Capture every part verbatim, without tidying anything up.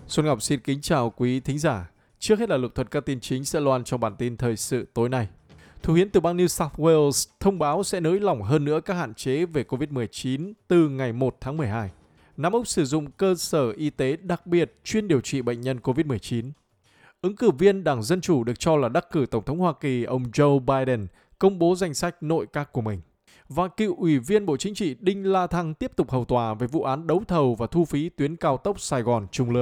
Xuân Ngọc xin kính chào quý thính giả. Trước hết là Lục Thuật các tin chính sẽ loan trong bản tin thời sự tối nay. Thủ hiến tiểu bang New South Wales thông báo sẽ nới lỏng hơn nữa các hạn chế về covid mười chín từ ngày một tháng mười hai. Nam Úc sử dụng cơ sở y tế đặc biệt chuyên điều trị bệnh nhân covid mười chín. Ứng cử viên Đảng Dân Chủ được cho là đắc cử Tổng thống Hoa Kỳ ông Joe Biden công bố danh sách nội các của mình. Và cựu Ủy viên Bộ Chính trị Đinh La Thăng tiếp tục hầu tòa về vụ án đấu thầu và thu phí tuyến cao tốc Sài Gòn - Trung Lương.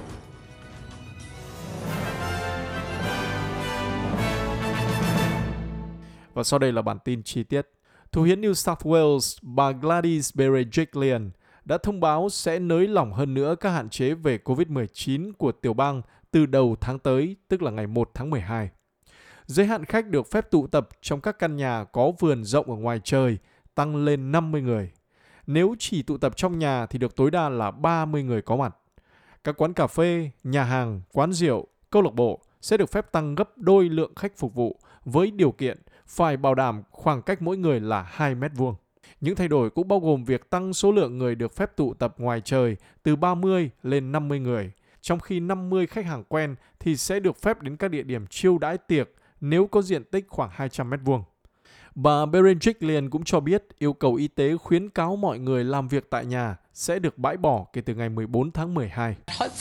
Và sau đây là bản tin chi tiết. Thủ hiến New South Wales, bà Gladys Berejiklian đã thông báo sẽ nới lỏng hơn nữa các hạn chế về covid mười chín của tiểu bang từ đầu tháng tới, tức là ngày một tháng mười hai. Giới hạn khách được phép tụ tập trong các căn nhà có vườn rộng ở ngoài trời tăng lên năm mươi người. Nếu chỉ tụ tập trong nhà thì được tối đa là ba mươi người có mặt. Các quán cà phê, nhà hàng, quán rượu, câu lạc bộ sẽ được phép tăng gấp đôi lượng khách phục vụ với điều kiện phải bảo đảm khoảng cách mỗi người là hai mét vuông. Những thay đổi cũng bao gồm việc tăng số lượng người được phép tụ tập ngoài trời từ ba mươi lên năm mươi người, trong khi năm mươi khách hàng quen thì sẽ được phép đến các địa điểm chiêu đãi tiệc nếu có diện tích khoảng hai trăm mét vuông. Bà Berejiklian cũng cho biết yêu cầu y tế khuyến cáo mọi người làm việc tại nhà sẽ được bãi bỏ kể từ ngày mười bốn tháng mười hai.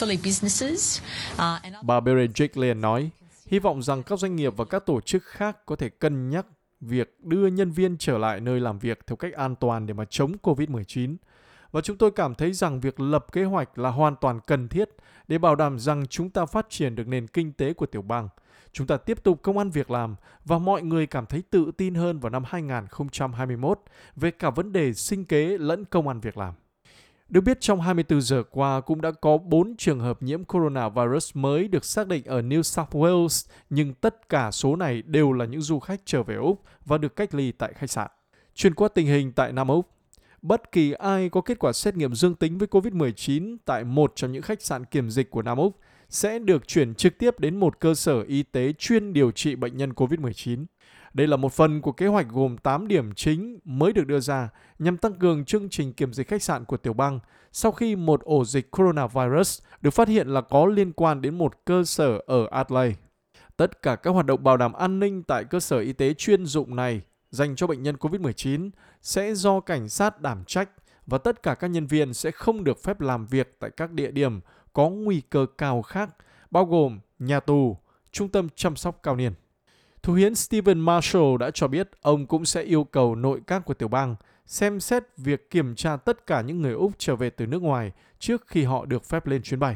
Bà Berejiklian nói, hy vọng rằng các doanh nghiệp và các tổ chức khác có thể cân nhắc việc đưa nhân viên trở lại nơi làm việc theo cách an toàn để mà chống covid mười chín. Và chúng tôi cảm thấy rằng việc lập kế hoạch là hoàn toàn cần thiết để bảo đảm rằng chúng ta phát triển được nền kinh tế của tiểu bang. Chúng ta tiếp tục công ăn việc làm và mọi người cảm thấy tự tin hơn vào năm hai không hai mốt về cả vấn đề sinh kế lẫn công ăn việc làm. Được biết trong hai mươi tư giờ qua cũng đã có bốn trường hợp nhiễm coronavirus mới được xác định ở New South Wales, nhưng tất cả số này đều là những du khách trở về Úc và được cách ly tại khách sạn. Chuyển qua tình hình tại Nam Úc, bất kỳ ai có kết quả xét nghiệm dương tính với covid mười chín tại một trong những khách sạn kiểm dịch của Nam Úc sẽ được chuyển trực tiếp đến một cơ sở y tế chuyên điều trị bệnh nhân covid mười chín. Đây là một phần của kế hoạch gồm tám điểm chính mới được đưa ra nhằm tăng cường chương trình kiểm dịch khách sạn của tiểu bang sau khi một ổ dịch coronavirus được phát hiện là có liên quan đến một cơ sở ở Adelaide. Tất cả các hoạt động bảo đảm an ninh tại cơ sở y tế chuyên dụng này dành cho bệnh nhân covid mười chín sẽ do cảnh sát đảm trách và tất cả các nhân viên sẽ không được phép làm việc tại các địa điểm có nguy cơ cao khác, bao gồm nhà tù, trung tâm chăm sóc cao niên. Thủ hiến Stephen Marshall đã cho biết ông cũng sẽ yêu cầu nội các của tiểu bang xem xét việc kiểm tra tất cả những người Úc trở về từ nước ngoài trước khi họ được phép lên chuyến bay.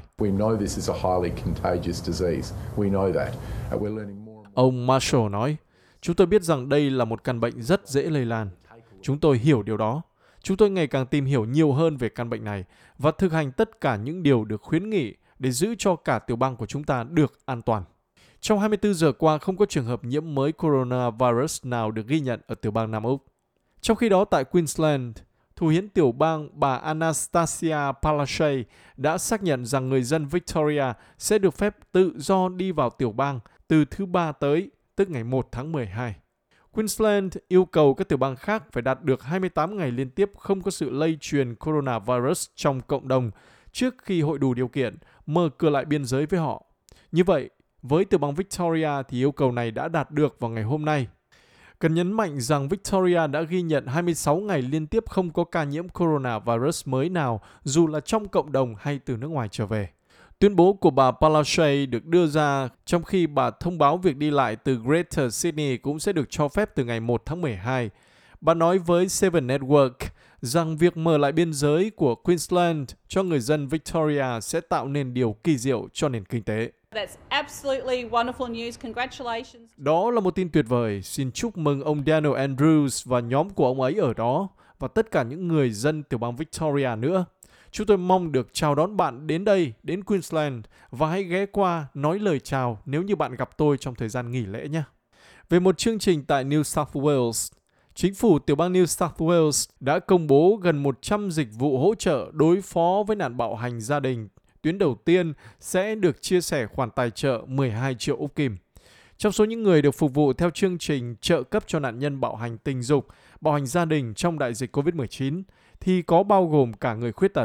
Ông Marshall nói, chúng tôi biết rằng đây là một căn bệnh rất dễ lây lan. Chúng tôi hiểu điều đó. Chúng tôi ngày càng tìm hiểu nhiều hơn về căn bệnh này và thực hành tất cả những điều được khuyến nghị để giữ cho cả tiểu bang của chúng ta được an toàn. Trong hai mươi tư giờ qua, không có trường hợp nhiễm mới coronavirus nào được ghi nhận ở tiểu bang Nam Úc. Trong khi đó, tại Queensland, thủ hiến tiểu bang bà Anastasia Palaszczuk đã xác nhận rằng người dân Victoria sẽ được phép tự do đi vào tiểu bang từ thứ Ba tới, tức ngày một tháng mười hai. Queensland yêu cầu các tiểu bang khác phải đạt được hai mươi tám ngày liên tiếp không có sự lây truyền coronavirus trong cộng đồng trước khi hội đủ điều kiện mở cửa lại biên giới với họ. Như vậy, với tiểu bang Victoria thì yêu cầu này đã đạt được vào ngày hôm nay. Cần nhấn mạnh rằng Victoria đã ghi nhận hai mươi sáu ngày liên tiếp không có ca nhiễm coronavirus mới nào, dù là trong cộng đồng hay từ nước ngoài trở về. Tuyên bố của bà Palaszczuk được đưa ra trong khi bà thông báo việc đi lại từ Greater Sydney cũng sẽ được cho phép từ ngày một tháng mười hai. Bà nói với Seven Network rằng việc mở lại biên giới của Queensland cho người dân Victoria sẽ tạo nên điều kỳ diệu cho nền kinh tế. That's absolutely wonderful news. Congratulations. Đó là một tin tuyệt vời. Xin chúc mừng ông Daniel Andrews và nhóm của ông ấy ở đó và tất cả những người dân tiểu bang Victoria nữa. Chúng tôi mong được chào đón bạn đến đây, đến Queensland và hãy ghé qua nói lời chào nếu như bạn gặp tôi trong thời gian nghỉ lễ nhé. Về một chương trình tại New South Wales, chính phủ tiểu bang New South Wales đã công bố gần một trăm dịch vụ hỗ trợ đối phó với nạn bạo hành gia đình. Tuyến đầu tiên sẽ được chia sẻ khoản tài trợ mười hai triệu Úc Kim. Trong số những người được phục vụ theo chương trình trợ cấp cho nạn nhân bạo hành tình dục, bạo hành gia đình trong đại dịch covid mười chín thì có bao gồm cả người khuyết tật,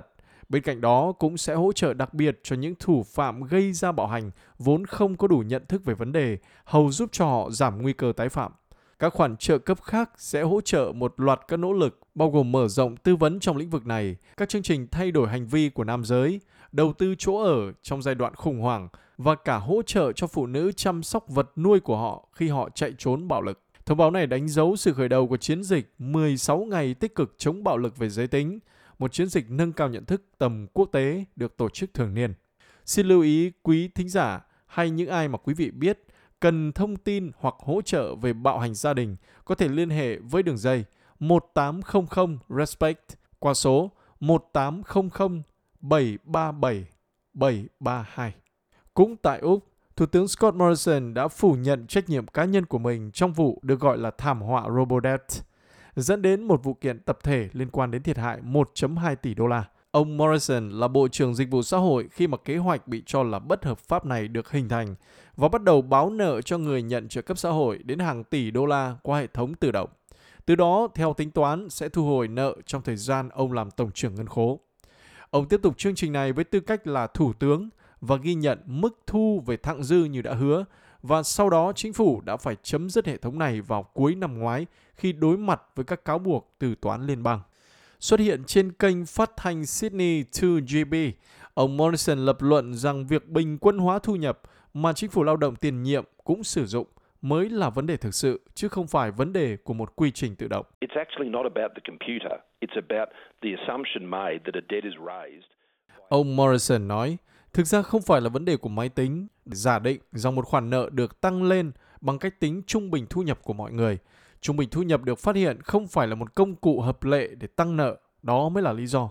Bên cạnh đó cũng sẽ hỗ trợ đặc biệt cho những thủ phạm gây ra bạo hành vốn không có đủ nhận thức về vấn đề, hầu giúp cho họ giảm nguy cơ tái phạm. Các khoản trợ cấp khác sẽ hỗ trợ một loạt các nỗ lực, bao gồm mở rộng tư vấn trong lĩnh vực này, các chương trình thay đổi hành vi của nam giới, đầu tư chỗ ở trong giai đoạn khủng hoảng và cả hỗ trợ cho phụ nữ chăm sóc vật nuôi của họ khi họ chạy trốn bạo lực. Thông báo này đánh dấu sự khởi đầu của chiến dịch mười sáu ngày tích cực chống bạo lực về giới tính, một chiến dịch nâng cao nhận thức tầm quốc tế được tổ chức thường niên. Xin lưu ý quý thính giả hay những ai mà quý vị biết cần thông tin hoặc hỗ trợ về bạo hành gia đình có thể liên hệ với đường dây một tám không không respect qua số một tám không không bảy ba bảy bảy ba hai. Cũng tại Úc, Thủ tướng Scott Morrison đã phủ nhận trách nhiệm cá nhân của mình trong vụ được gọi là thảm họa Robodebt, dẫn đến một vụ kiện tập thể liên quan đến thiệt hại một phẩy hai tỷ đô la. Ông Morrison là Bộ trưởng Dịch vụ Xã hội khi mà kế hoạch bị cho là bất hợp pháp này được hình thành và bắt đầu báo nợ cho người nhận trợ cấp xã hội đến hàng tỷ đô la qua hệ thống tự động. Từ đó, theo tính toán, sẽ thu hồi nợ trong thời gian ông làm Tổng trưởng Ngân khố. Ông tiếp tục chương trình này với tư cách là Thủ tướng và ghi nhận mức thu về thặng dư như đã hứa, và sau đó chính phủ đã phải chấm dứt hệ thống này vào cuối năm ngoái khi đối mặt với các cáo buộc từ toán liên bang. Xuất hiện trên kênh phát thanh Sydney hai G B, ông Morrison lập luận rằng việc bình quân hóa thu nhập mà chính phủ lao động tiền nhiệm cũng sử dụng mới là vấn đề thực sự, chứ không phải vấn đề của một quy trình tự động. It's actually not about the computer. It's about the assumption made that a debt is raised. Ông Morrison nói, thực ra không phải là vấn đề của máy tính, giả định rằng một khoản nợ được tăng lên bằng cách tính trung bình thu nhập của mọi người. Trung bình thu nhập được phát hiện không phải là một công cụ hợp lệ để tăng nợ, đó mới là lý do.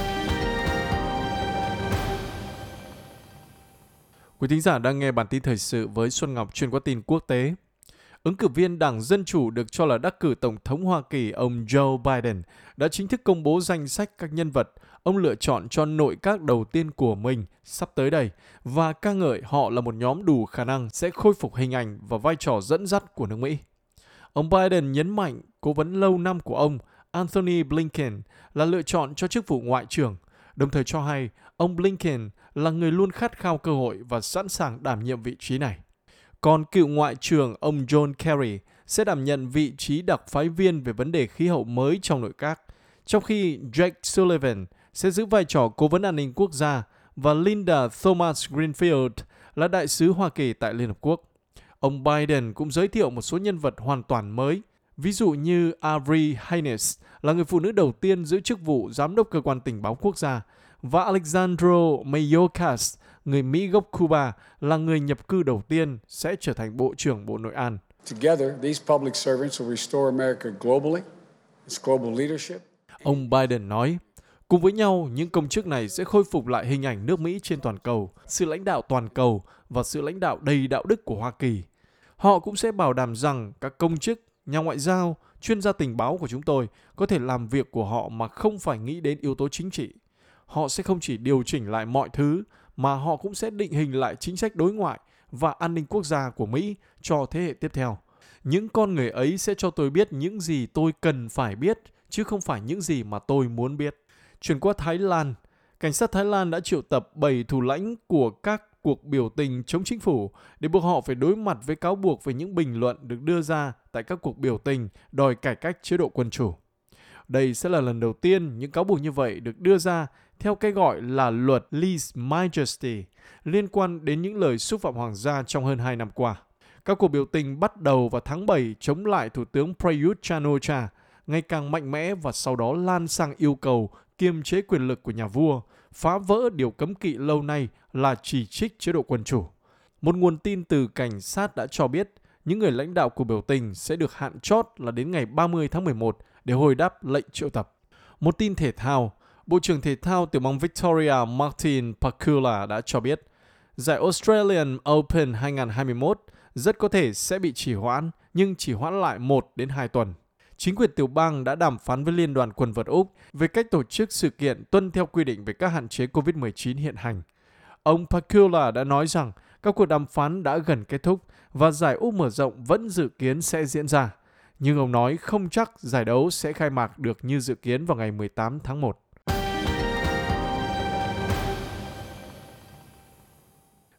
Quý thính giả đang nghe bản tin thời sự với Xuân Ngọc chuyên qua tin quốc tế. Ứng cử viên Đảng Dân Chủ được cho là đắc cử Tổng thống Hoa Kỳ ông Joe Biden đã chính thức công bố danh sách các nhân vật ông lựa chọn cho nội các đầu tiên của mình sắp tới đây và ca ngợi họ là một nhóm đủ khả năng sẽ khôi phục hình ảnh và vai trò dẫn dắt của nước Mỹ. Ông Biden nhấn mạnh cố vấn lâu năm của ông Antony Blinken là lựa chọn cho chức vụ Ngoại trưởng, đồng thời cho hay ông Blinken là người luôn khát khao cơ hội và sẵn sàng đảm nhiệm vị trí này. Còn cựu Ngoại trưởng ông John Kerry sẽ đảm nhận vị trí đặc phái viên về vấn đề khí hậu mới trong nội các, trong khi Jake Sullivan sẽ giữ vai trò cố vấn an ninh quốc gia và Linda Thomas-Greenfield là đại sứ Hoa Kỳ tại Liên Hợp Quốc. Ông Biden cũng giới thiệu một số nhân vật hoàn toàn mới, ví dụ như Avril Haines là người phụ nữ đầu tiên giữ chức vụ Giám đốc Cơ quan Tình báo Quốc gia, và Alejandro Mayorkas, người Mỹ gốc Cuba, là người nhập cư đầu tiên sẽ trở thành Bộ trưởng Bộ Nội an. Together, these public servants will restore America globally, its global leadership. Ông Biden nói, cùng với nhau, những công chức này sẽ khôi phục lại hình ảnh nước Mỹ trên toàn cầu, sự lãnh đạo toàn cầu và sự lãnh đạo đầy đạo đức của Hoa Kỳ. Họ cũng sẽ bảo đảm rằng các công chức, nhà ngoại giao, chuyên gia tình báo của chúng tôi có thể làm việc của họ mà không phải nghĩ đến yếu tố chính trị. Họ sẽ không chỉ điều chỉnh lại mọi thứ, mà họ cũng sẽ định hình lại chính sách đối ngoại và an ninh quốc gia của Mỹ cho thế hệ tiếp theo. Những con người ấy sẽ cho tôi biết những gì tôi cần phải biết, chứ không phải những gì mà tôi muốn biết. Chuyển qua Thái Lan, cảnh sát Thái Lan đã triệu tập bảy thủ lãnh của các cuộc biểu tình chống chính phủ để buộc họ phải đối mặt với cáo buộc về những bình luận được đưa ra tại các cuộc biểu tình đòi cải cách chế độ quân chủ. Đây sẽ là lần đầu tiên những cáo buộc như vậy được đưa ra theo cái gọi là luật Lese Majesty liên quan đến những lời xúc phạm hoàng gia trong hơn hai năm qua. Các cuộc biểu tình bắt đầu vào tháng bảy chống lại Thủ tướng Prayut Chan-o-cha, ngày càng mạnh mẽ và sau đó lan sang yêu cầu kiềm chế quyền lực của nhà vua, phá vỡ điều cấm kỵ lâu nay là chỉ trích chế độ quân chủ. Một nguồn tin từ cảnh sát đã cho biết những người lãnh đạo của biểu tình sẽ được hạn chót là đến ngày ba mươi tháng mười một để hồi đáp lệnh triệu tập. Một tin thể thao, Bộ trưởng Thể thao tiểu bang Victoria Martin Pakula đã cho biết giải Australian Open hai không hai mốt rất có thể sẽ bị trì hoãn, nhưng chỉ hoãn lại một đến hai tuần. Chính quyền tiểu bang đã đàm phán với Liên đoàn Quần vợt Úc về cách tổ chức sự kiện tuân theo quy định về các hạn chế covid mười chín hiện hành. Ông Pakula đã nói rằng các cuộc đàm phán đã gần kết thúc và giải Úc mở rộng vẫn dự kiến sẽ diễn ra. Nhưng ông nói không chắc giải đấu sẽ khai mạc được như dự kiến vào ngày mười tám tháng một.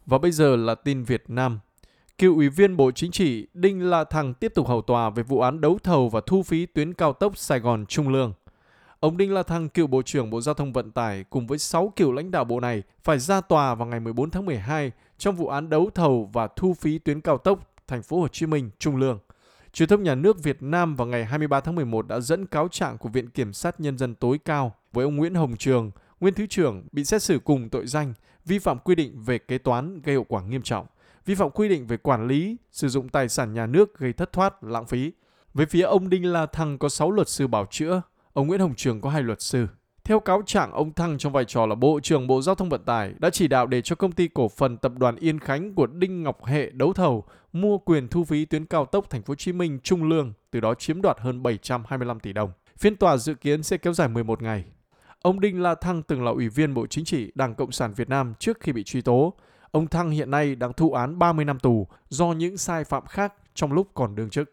Và bây giờ là tin Việt Nam. Cựu Ủy viên Bộ Chính trị Đinh La Thăng tiếp tục hầu tòa về vụ án đấu thầu và thu phí tuyến cao tốc Sài Gòn - Trung Lương. Ông Đinh La Thăng, cựu Bộ trưởng Bộ Giao thông Vận tải cùng với sáu cựu lãnh đạo bộ này phải ra tòa vào ngày mười bốn tháng mười hai trong vụ án đấu thầu và thu phí tuyến cao tốc Thành phố Hồ Chí Minh - Trung Lương. Truyền thông nhà nước Việt Nam vào ngày hai mươi ba tháng mười một đã dẫn cáo trạng của Viện Kiểm sát Nhân dân tối cao với ông Nguyễn Hồng Trường, nguyên Thứ trưởng, bị xét xử cùng tội danh vi phạm quy định về kế toán gây hậu quả nghiêm trọng, vi phạm quy định về quản lý, sử dụng tài sản nhà nước gây thất thoát, lãng phí. Về phía ông Đinh La Thăng có sáu luật sư bảo chữa, ông Nguyễn Hồng Trường có hai luật sư. Theo cáo trạng, ông Thăng trong vai trò là Bộ trưởng Bộ Giao thông Vận tải đã chỉ đạo để cho công ty cổ phần Tập đoàn Yên Khánh của Đinh Ngọc Hệ đấu thầu mua quyền thu phí tuyến cao tốc Thành phố Hồ Chí Minh - Trung Lương, từ đó chiếm đoạt hơn bảy trăm hai mươi lăm tỷ đồng. Phiên tòa dự kiến sẽ kéo dài mười một ngày. Ông Đinh La Thăng từng là Ủy viên Bộ Chính trị Đảng Cộng sản Việt Nam trước khi bị truy tố. Ông Thăng hiện nay đang thụ án ba mươi năm tù do những sai phạm khác trong lúc còn đương chức.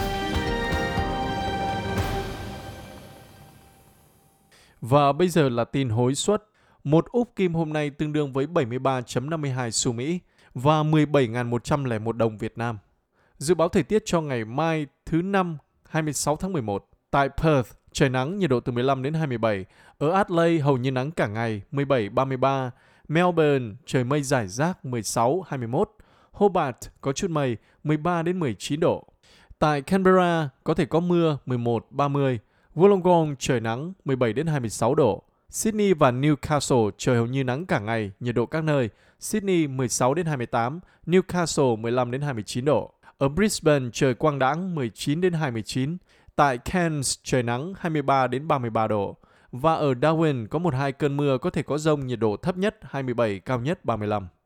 Và bây giờ là tin hối suất. Một úp kim hôm nay tương đương với bảy mươi ba phẩy năm mươi hai xu Mỹ và mười bảy nghìn một trăm lẻ một đồng Việt Nam. Dự báo thời tiết cho ngày mai thứ Năm hai mươi sáu tháng mười một. Tại Perth, trời nắng, nhiệt độ từ mười lăm đến hai mươi bảy. Ở Adelaide, hầu như nắng cả ngày, mười bảy đến ba mươi ba. Melbourne, trời mây rải rác, mười sáu đến hai mươi mốt. Hobart, có chút mây, mười ba đến mười chín độ. Tại Canberra, có thể có mưa, mười một đến ba mươi. Wollongong, trời nắng, mười bảy đến hai mươi sáu độ. Sydney và Newcastle, trời hầu như nắng cả ngày, nhiệt độ các nơi. Sydney mười sáu đến hai mươi tám, Newcastle mười lăm đến hai mươi chín độ. Ở Brisbane, trời quang đãng, mười chín đến hai mươi chín. Tại Cairns, trời nắng, hai mươi ba đến ba mươi ba độ. Và ở Darwin, có một hai cơn mưa, có thể có dông, nhiệt độ thấp nhất hai mươi bảy, cao nhất ba mươi lăm.